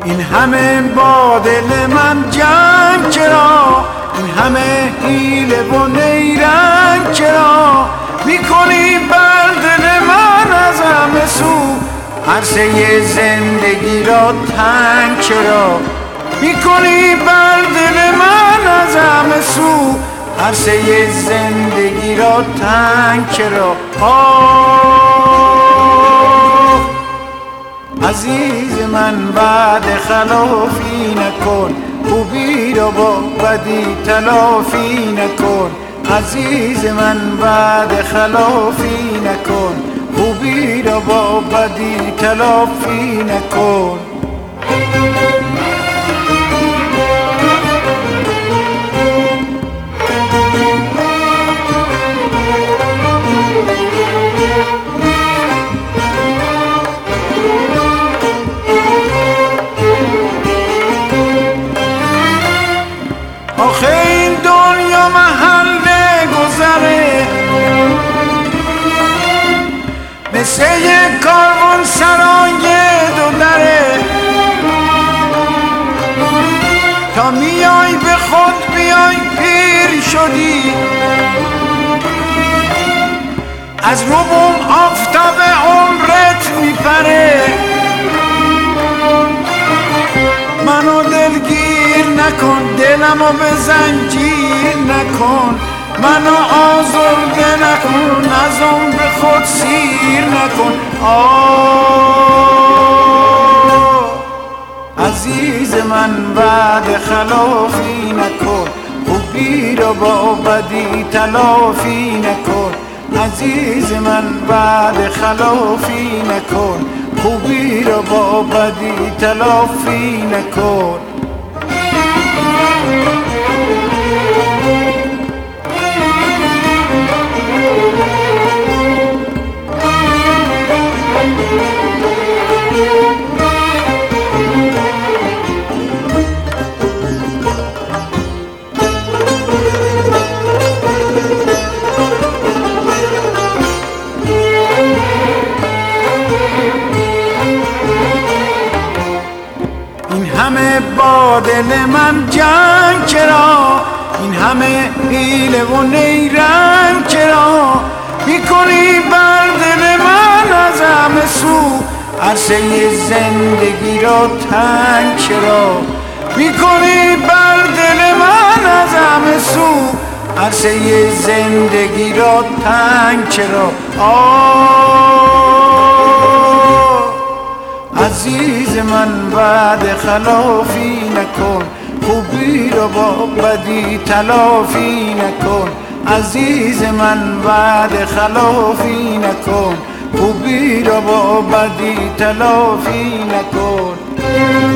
این همه با دل من جنگ چرا؟ این همه حیله و نیرنگ چرا؟ میکنی بر دل من از همه سو عرصه زندگی را تنگ چرا؟ میکنی بر دل من از همه سو عرصه زندگی را تنگ چرا؟ عزیز من بعد خلافی نکن، خوبی را با بدی تلافی نکن. عزیز من بعد خلافی نکن، خوبی را با بدی تلافی نکن. آخه این دنیا محل گذره، مثل یک کاروان سرای دو دره. تا میای به خود بیای پیر شدی، از روبون آفتاب عمرت میپره. منو دلگیر نکن، دلمو به زنجیر نکن. منو آزرده نکن، از عمر خود سیر نکن. عزیز من بعد خلافی نکن، خوبی را با بدی تلافی نکن. عزیز من بعد خلافی نکن، خوبی را با بدی تلافی نکن. این همه با دل من جنگ چرا؟ این همه حیله و نیرنگ چرا؟ میکنی بر دل من از همه سو عرصه زندگی را تنگ چرا؟ میکنی بر دل من از همه سو عرصه زندگی را تنگ چرا؟ عزیز من بعد خلافی نکن، خوبی را با بدی تلافی نکن. عزیز من بعد خلافی نکن، خوبی را با بدی تلافی نکن.